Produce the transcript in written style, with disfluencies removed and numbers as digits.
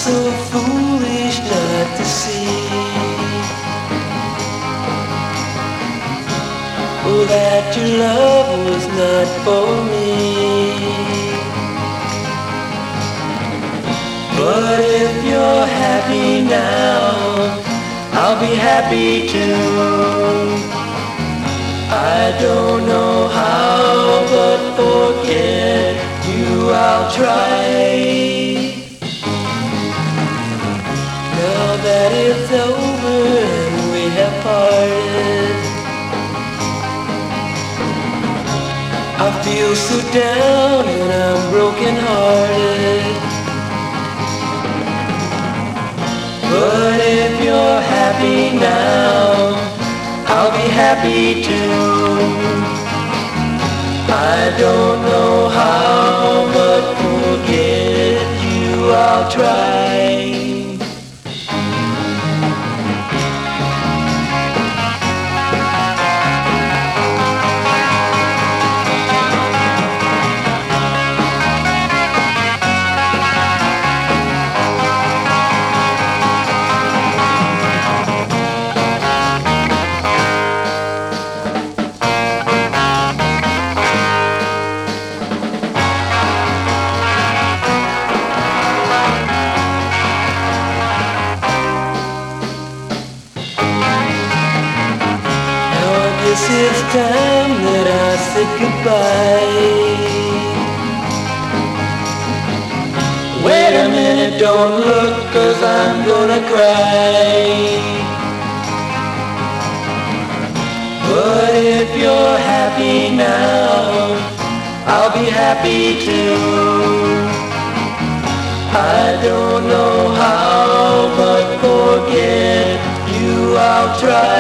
so foolish not to see. Oh, that your love was not for me. But if you're happy now, I'll be happy too. I don't know how, but forget you I'll try. Now that it's over and we have parted, I feel so down and I'm broken hearted. But if you're happy now, I'll be happy too. I don't know how, but forget you I'll try. It's time that I said goodbye. Wait a minute, don't look, 'cause I'm gonna cry. But if you're happy now, I'll be happy too. I don't know how, but forget you I'll try.